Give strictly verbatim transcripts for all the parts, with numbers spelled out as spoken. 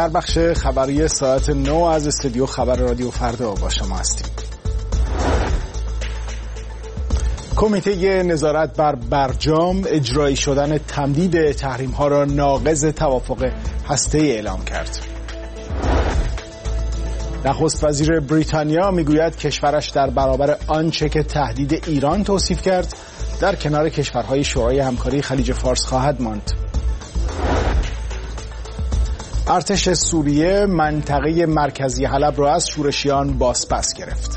در بخش خبری ساعت نه از استودیو خبر رادیو فردا با شما هستیم. کمیته نظارت بر برجام اجرایی شدن تمدید تحریم‌ها را ناقض توافق هسته‌ای اعلام کرد. نخست وزیر بریتانیا میگوید کشورش در برابر آنچه که تهدید ایران توصیف کرد در کنار کشورهای شورای همکاری خلیج فارس خواهد ماند. ارتش سوریه منطقه مرکزی حلب را از شورشیان بازپس گرفت.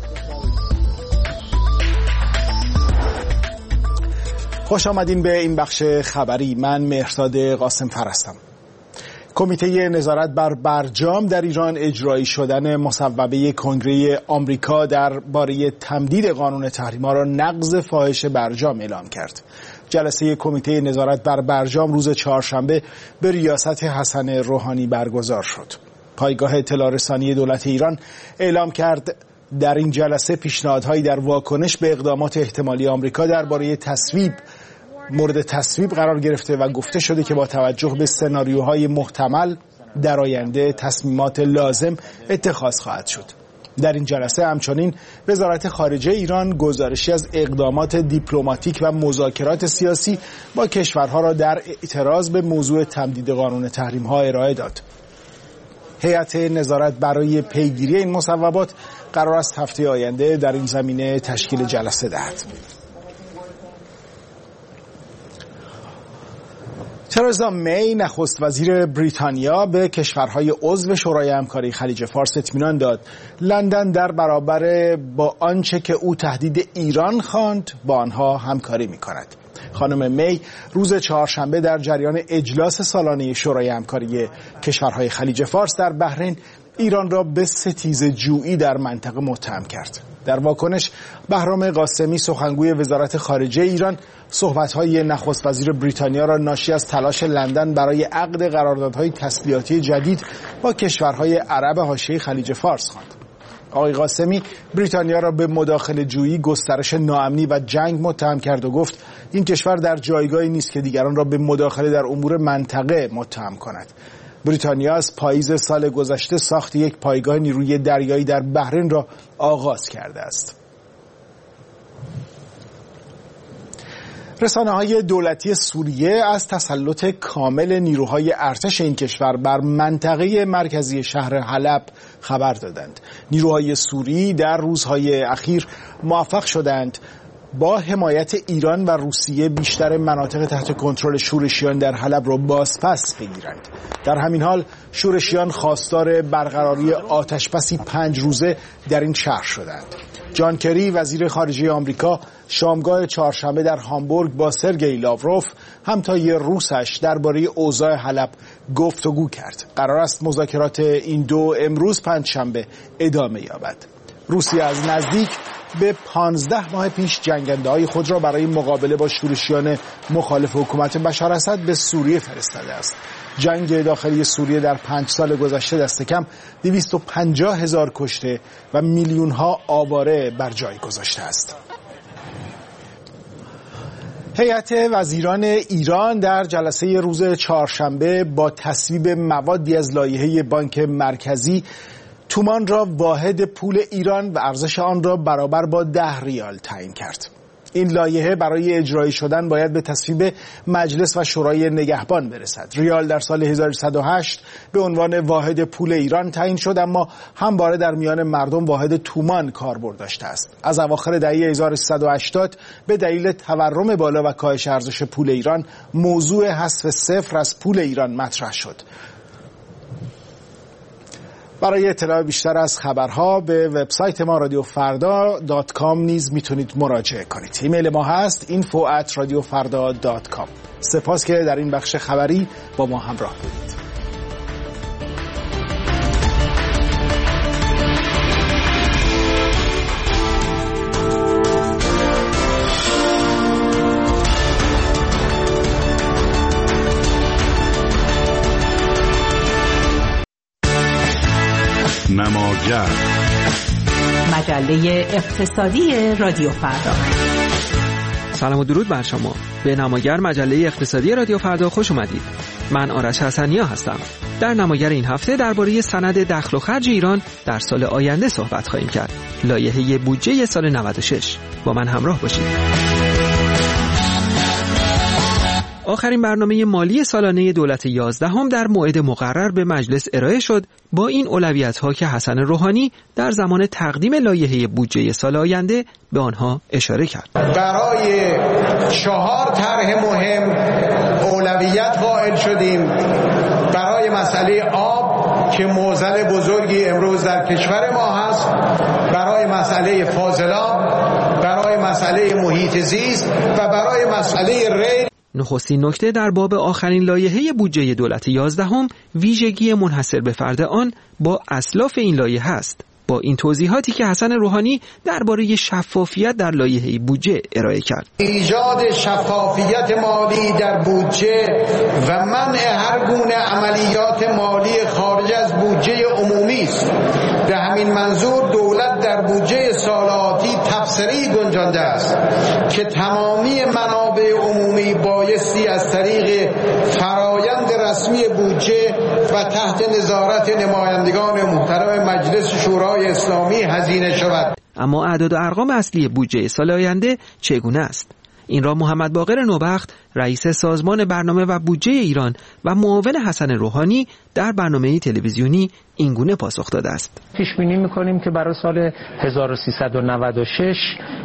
خوش آمدین به این بخش خبری. من مهرداد قاسم فر هستم. کمیته نظارت بر برجام در ایران اجرایی شدن مصوبه کنگره آمریکا درباره تمدید قانون تحریم‌ها را نقض فاحش برجام اعلام کرد. جلسه کمیته نظارت بر برجام روز چهارشنبه به ریاست حسن روحانی برگزار شد. پایگاه اطلاع رسانی دولت ایران اعلام کرد در این جلسه پیشنهادهایی در واکنش به اقدامات احتمالی آمریکا درباره تصویب مورد تصویب قرار گرفته و گفته شده که با توجه به سناریوهای محتمل در آینده تصمیمات لازم اتخاذ خواهد شد. در این جلسه همچنین وزارت خارجه ایران گزارشی از اقدامات دیپلماتیک و مذاکرات سیاسی با کشورها را در اعتراض به موضوع تمدید قانون تحریم‌ها ارائه داد. هیئت نظارت برای پیگیری این مصوبات قرار است هفته آینده در این زمینه تشکیل جلسه دهد. ترزا می نخست وزیر بریتانیا به کشورهای عضو شورای همکاری خلیج فارس اطمینان داد لندن در برابر با آنچه که او تهدید ایران خواند با آنها همکاری می‌کند. خانم می روز چهارشنبه در جریان اجلاس سالانه شورای همکاری کشورهای خلیج فارس در بحرین ایران را به ستیزه‌جویی در منطقه متهم کرد. در واکنش بهرام قاسمی سخنگوی وزارت خارجه ایران صحبت‌های نخست وزیر بریتانیا را ناشی از تلاش لندن برای عقد قراردادهای تسلیحاتی جدید با کشورهای عرب حاشیه خلیج فارس خواند. آقای قاسمی بریتانیا را به مداخله جویی، گسترش ناامنی و جنگ متهم کرد و گفت این کشور در جایگاهی نیست که دیگران را به مداخله در امور منطقه متهم کند. بریتانیا از پاییز سال گذشته ساخت یک پایگاه نیروی دریایی در بحرین را آغاز کرده است. رسانه‌های دولتی سوریه از تسلط کامل نیروهای ارتش این کشور بر منطقه مرکزی شهر حلب خبر دادند. نیروهای سوری در روزهای اخیر موفق شدند با حمایت ایران و روسیه بیشتر مناطق تحت کنترل شورشیان در حلب را بازپس بگیرند. در همین حال شورشیان خواستار برقراری آتشبسی پنج روزه در این شهر شدند. جان کری وزیر خارجه آمریکا شامگاه چهارشنبه در هامبورگ با سرگئی لاوروف همتای روسش درباره اوضاع حلب گفتگو کرد. قرار است مذاکرات این دو امروز پنجشنبه ادامه یابد. روسیه از نزدیک به پانزده ماه پیش جنگنده‌های خود را برای مقابله با شورشیان مخالف حکومت بشار اسد به سوریه فرستاده است. جنگ داخلی سوریه در پنج سال گذشته دست کم دویست و پنجاه هزار کشته و میلیون ها آواره بر جای گذاشته است. هیئت وزیران ایران در جلسه روز چهارشنبه با تصویب موادی از لایحه بانک مرکزی تومان را واحد پول ایران و ارزش آن را برابر با ده ریال تعیین کرد. این لایحه برای اجرایی شدن باید به تصویب مجلس و شورای نگهبان برسد. ریال در سال هزار و سیصد و هشت به عنوان واحد پول ایران تعیین شد، اما همواره در میان مردم واحد تومان کاربرد داشته است. از اواخر دهه هزار و سیصد و هشتاد به دلیل تورم بالا و کاهش ارزش پول ایران موضوع حذف صفر از پول ایران مطرح شد. برای اطلاع بیشتر از خبرها به وبسایت ما رادیو فردا دات کام نیز میتونید مراجعه کنید. ایمیل ما هست اینفو ات رادیو فردا دات کام. سپاس که در این بخش خبری با ما همراه بودید. نماگر مجله اقتصادی رادیو فردا. سلام و درود بر شما. به نماگر مجله اقتصادی رادیو فردا خوش اومدید. من آرش حسنیا هستم. در نماگر این هفته درباره سند دخل و خرج ایران در سال آینده صحبت خواهیم کرد. لایحه بودجه سال نود و شش. با من همراه باشید. آخرین برنامه مالی سالانه دولت یازدهم در موعد مقرر به مجلس ارائه شد با این اولویت‌ها که حسن روحانی در زمان تقدیم لایحه بودجه سال آینده به آنها اشاره کرد. برای چهار طرح مهم اولویت قائل شدیم. برای مسئله آب که معضل بزرگی امروز در کشور ما هست، برای مسئله فاضلاب، برای مسئله محیط زیست و برای مسئله ری. نخستین نکته در باب آخرین لایحه بودجه دولت یازدهم ویژگی منحصر به فرد آن با اسلاف این لایحه است. با این توضیحاتی که حسن روحانی درباره شفافیت در لایحه بودجه ارائه کرد. ایجاد شفافیت مالی در بودجه و منع هر گونه عملیات مالی خارج از بودجه عمومی است. به همین منظور دولت در بودجه سال آتی تبصره‌ای گنجانده است که تمامی منابع عمومی بایستی از طریق فرایند رسمی بودجه و تحت نظارت نمایندگان محترم مجلس شورای اسلامی هزینه شود. اما اعداد و ارقام اصلی بودجه سال آینده چگونه است؟ این را محمد باقر نوبخت، رئیس سازمان برنامه و بودجه ایران و معاون حسن روحانی در برنامه تلویزیونی اینگونه پاسخ داده است. پیش بینی می‌کنیم که برای سال هزار و سیصد و نود و شش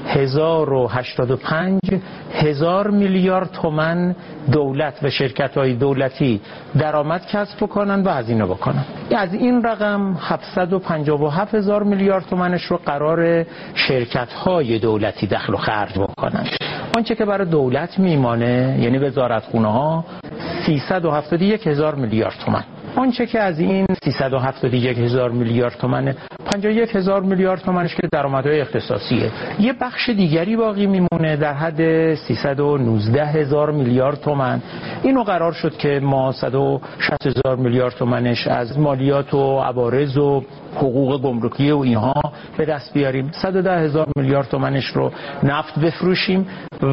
هزار و هشتاد و پنج هزار میلیارد تومان دولت و شرکت‌های دولتی درآمد کسب کنند و هزینه بکنند. از این رقم هفتصد و پنجاه و هفت هزار میلیارد تومانش رو قرار شرکت‌های دولتی دخل و خرج بکنند. آنچه که برای دولت میمانه یعنی وزارتخونه‌ها سیصد و هفتاد و یک هزار میلیارد تومان. آنچه که از این سیصد و هفتاد و یک هزار میلیارد تومان پنجاه و یک هزار میلیارد تومانش که درآمدهای اختصاصیه، یه بخش دیگری باقی میمونه در حد سیصد و نوزده هزار میلیارد تومان. اینو قرار شد که ما صد و شصت هزار میلیارد تومانش از مالیات و عوارض و حقوق گمرکی و اینها به دست بیاریم، صد و ده هزار میلیارد تومانش رو نفت بفروشیم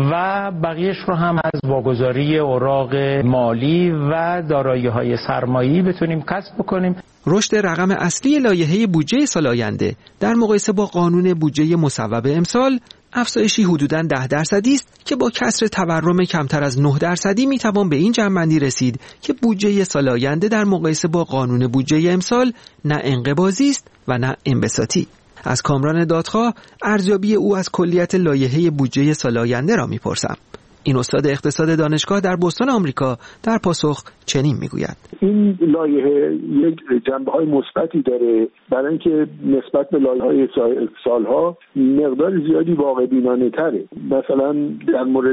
و بقیهش رو هم از واگذاری اوراق مالی و دارایی‌های سرمایه‌ای بتونیم کسب بکنیم. رشد رقم اصلی لایحه بودجه سال آینده در مقایسه با قانون بودجه مصوب امسال افزایشی حدوداً ده درصدی است که با کسر تورم کمتر از نه درصدی میتوان به این جمع‌بندی رسید که بودجه سال آینده در مقایسه با قانون بودجه امسال نه انقباضی است و نه انبساطی. از کامران دادخواه ارزیابی او از کلیت لایحه بودجه سال آینده را میپرسم. این استاد اقتصاد دانشگاه در بوستون آمریکا در پاسخ چنین میگوید: این لایحه یک جنبه‌های مثبتی داره برای اینکه نسبت به لایحه‌های سالها مقدار زیادی واقع بینانه تره. مثلا در مورد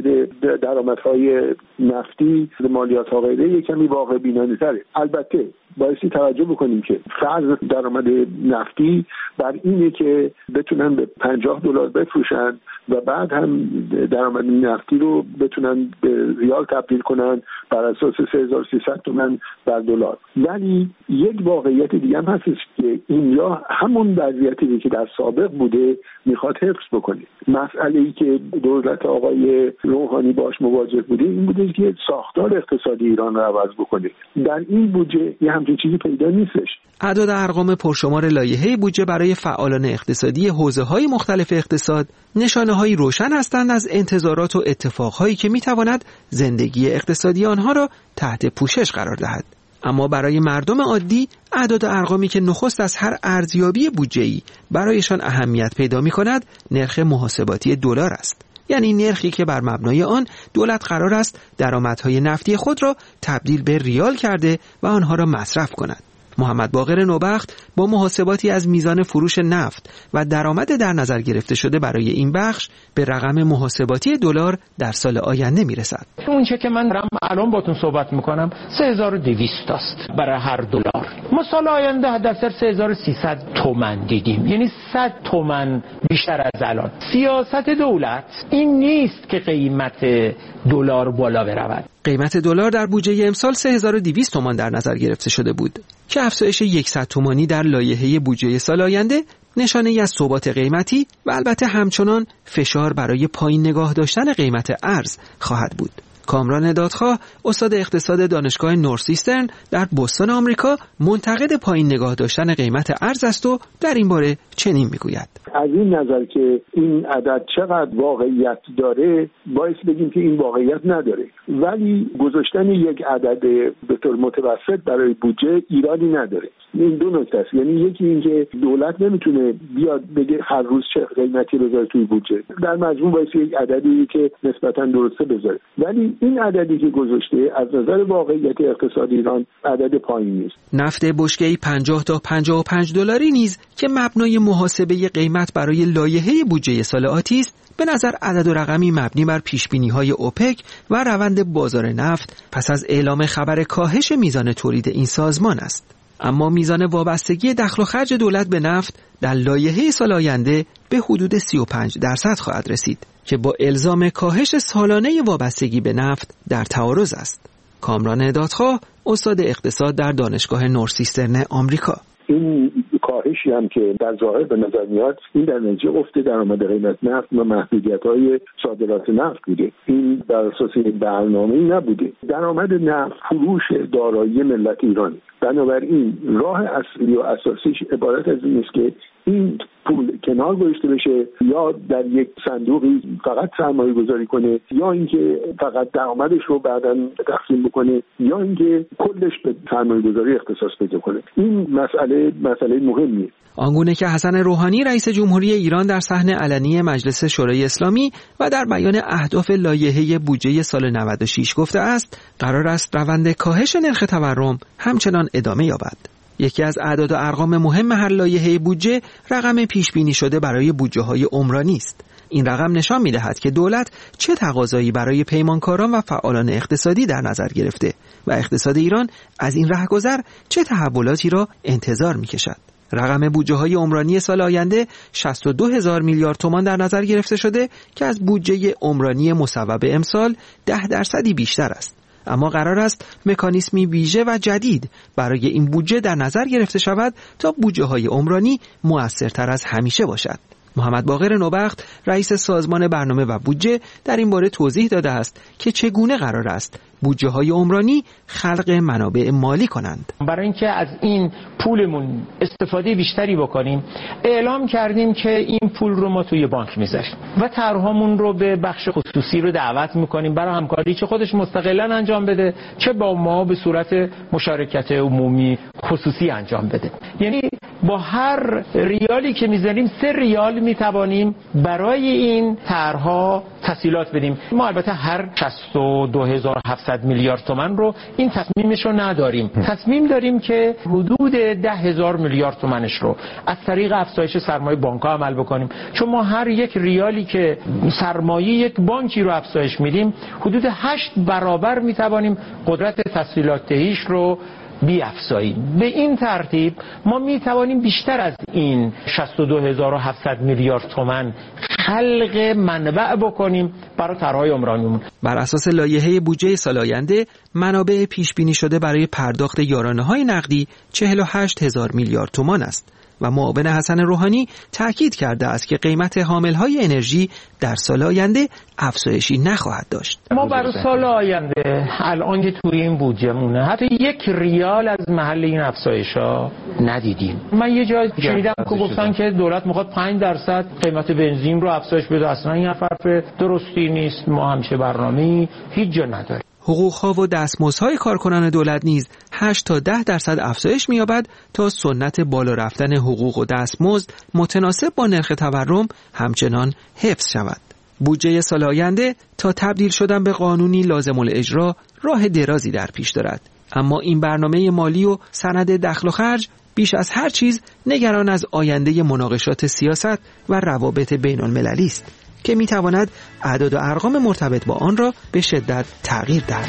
درآمدهای نفتی، مالیات ها غیره یک کمی واقع بینانه تره. البته بایستی توجه بکنیم که فرض درآمد نفتی بر اینه که بتونن به پنجاه دلار بفروشن و بعد هم درآمد نفتی رو بتونن به ریال تبدیل کنن بر اساس سه هزار و سیصد تومان بر دلار. ولی یک واقعیت دیگه هم هست که این یا همون وضعیتی که در سابق بوده میخواد حفظ بکنه. مسئله ای که دولت آقای روحانی باش مواجه بوده این بوده که ساختار اقتصادی ایران رو عوض بکنه. در این بودجه یه همچین چیزی پیدا نیستش. اعداد ارقام پرشمار لایحه بودجه برای فعالان اقتصادی حوزه‌های مختلف اقتصاد نشانه‌هایی روشن هستند از انتظارات و اتفاقهایی که می‌تواند زندگی اقتصادی آنها را تحت پوشش قرار دهد. اما برای مردم عادی اعداد ارقامی که نخست از هر ارزیابی بودجه‌ای برایشان اهمیت پیدا می‌کند نرخ محاسباتی دلار است. یعنی نرخی که بر مبنای آن دولت قرار است درآمدهای نفتی خود را تبدیل به ریال کرده و آنها را مصرف کند. محمد باقر نوبخت با محاسباتی از میزان فروش نفت و درآمد در نظر گرفته شده برای این بخش به رقم محاسباتی دلار در سال آینده میرسد. اونچه که من دارم الان باتون صحبت میکنم سه هزار و دویست است برای هر دلار. ما سال آینده حداکثر سه هزار و سیصد تومان دیدیم، یعنی صد تومان بیشتر از الان. سیاست دولت این نیست که قیمت دلار بالا برود. قیمت دلار در بودجه امسال سه هزار و دویست تومان در نظر گرفته شده بود که افزایش صد تومانی در لایحه بودجه سال آینده نشانه‌ای از ثبات قیمتی و البته همچنان فشار برای پایین نگاه داشتن قیمت ارز خواهد بود. کامران دادخواه، استاد اقتصاد دانشگاه نورثیسترن در بوستون آمریکا، منتقد پایین نگاه داشتن قیمت ارز است و در این باره چنین میگوید: از این نظر که این عدد چقدر واقعیت داره باعث بگیم که این واقعیت نداره، ولی گذاشتن یک عدد به طور متوسط برای بودجه ایرادی نداره. این دو نکته است. یعنی یکی این که دولت نمیتونه بیاد بگه هر روز چه قیمتی بذاره توی بودجه، در مجموع باعث یک عددی که نسبتا درسته بذاره، ولی این عددی که گذاشته از نظر واقعیت اقتصاد ایران عدد پایینی است. نفت بشکه‌ای پنجاه تا پنجاه و پنج دلاری نیز که مبنای محاسبه قیمت برای لایحه بودجه سال آتی است، به نظر عدد و رقمی مبنی بر پیشبینی‌های اوپک و روند بازار نفت پس از اعلام خبر کاهش میزان تولید این سازمان است. اما میزان وابستگی دخل و خرج دولت به نفت در لایحه سال آینده به حدود سی و پنج درصد خواهد رسید که با الزام کاهش سالانه وابستگی به نفت در تعارض است. کامران دادخواه، استاد اقتصاد در دانشگاه نورثیسترن آمریکا: این کاهشی هم که در ظاهر به نظر میاد این در نتیجه افت درآمد قیمت نفت و محدودیت‌های صادرات نفت بوده. این بر اساس این برنامه‌ای نبوده. درآمد نفت فروش دارایی ملت ایران. بنابراین راه اصلی و اساسیش عبارت از این است که این پول کنار گذاشته بشه، یا در یک صندوقی فقط سرمایه گذاری کنه، یا اینکه فقط درآمدش رو بعداً تقسیم بکنه، یا اینکه کلش به سرمایه گذاری اختصاص پیدا کنه. این مسئله مسئله مهمیه. آنگونه که حسن روحانی رئیس جمهوری ایران در صحن علنی مجلس شورای اسلامی و در بیان اهداف لایحه بودجه سال نود و شش گفته است، قرار است روند کاهش نرخ تورم همچنان ادامه یابد. یکی از اعداد و ارقام مهم هر لایحه بودجه رقم پیش بینی شده برای بودجه‌های عمرانی است. این رقم نشان می‌دهد که دولت چه تقاضایی برای پیمانکاران و فعالان اقتصادی در نظر گرفته و اقتصاد ایران از این رهگذر چه تحولاتی را انتظار می‌کشد. رقم بودجه‌های عمرانی سال آینده شصت و دو هزار میلیارد تومان در نظر گرفته شده که از بودجه عمرانی مصوب امسال ده درصدی بیشتر است. اما قرار است مکانیزمی ویژه و جدید برای این بودجه در نظر گرفته شود تا بودجه‌های عمرانی مؤثرتر از همیشه باشد. محمد باقر نوبخت، رئیس سازمان برنامه و بودجه، در این باره توضیح داده است که چگونه قرار است بودجه‌های عمرانی خلق منابع مالی کنند. برای اینکه از این پولمون استفاده بیشتری بکنیم، اعلام کردیم که این پول رو ما توی بانک میذاریم و طرحمون رو به بخش خصوصی رو دعوت میکنیم برای همکاری، چه خودش مستقلا انجام بده، چه با ما به صورت مشارکت عمومی خصوصی انجام بده. یعنی با هر ریالی که میذاریم سه ریال میتوانیم برای این طرح‌ها تسهیلات بدیم. ما البته هر شصت و دو هزار و هفتصد میلیارد تومان رو این تصمیمش رو نداریم. تصمیم داریم که حدود ده هزار میلیارد تومانش رو از طریق افزایش سرمایه بانک‌ها عمل بکنیم، چون ما هر یک ریالی که سرمایه یک بانکی رو افزایش میدیم حدود هشت برابر میتوانیم قدرت تسهیلات دهیش رو بیافزاییم. به این ترتیب ما می توانیم بیشتر از این شصت و دو هزار و هفتصد میلیارد تومان خلق منبع بکنیم برای طرح‌های عمرانیمون. بر اساس لایحه بودجه سال آینده، منابع پیش بینی شده برای پرداخت یارانه‌های نقدی چهل و هشت هزار میلیارد تومان است و معاون حسن روحانی تاکید کرده است که قیمت حامل‌های انرژی در سال آینده افزایشی نخواهد داشت. ما برای سال آینده الان که توی این بودجه‌مونه حتی یک ریال از محل این افزایش‌ها ندیدیم. من یه جای شنیدم که گفتن که دولت می‌خواد پنج درصد قیمت بنزین رو افزایش بده. اصلا این حرف درستی نیست. ما همچه برنامه‌ای هیچ جا نداریم. حقوق‌ها و دستمزدهای کارکنان دولت نیز هشت تا ده درصد افزایش می‌یابد تا سنت بالا رفتن حقوق و دستمزد متناسب با نرخ تورم همچنان حفظ شود. بودجه سال آینده تا تبدیل شدن به قانونی لازم الاجرا راه درازی در پیش دارد، اما این برنامه مالی و سند دخل و خرج بیش از هر چیز نگران از آینده مناقشات سیاست و روابط بین‌المللی است که میتواند اعداد و ارقام مرتبط با آن را به شدت تغییر دهد.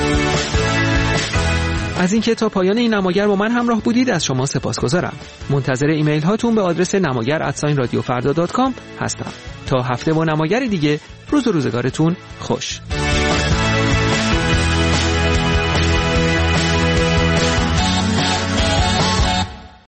از اینکه تا پایان این نماگر با من همراه بودید از شما سپاسگزارم. منتظر ایمیل هاتون به آدرس نماگر ات رادیو فردا دات کام هستم. تا هفته با نماگر دیگه، روز و روزگارتون خوش.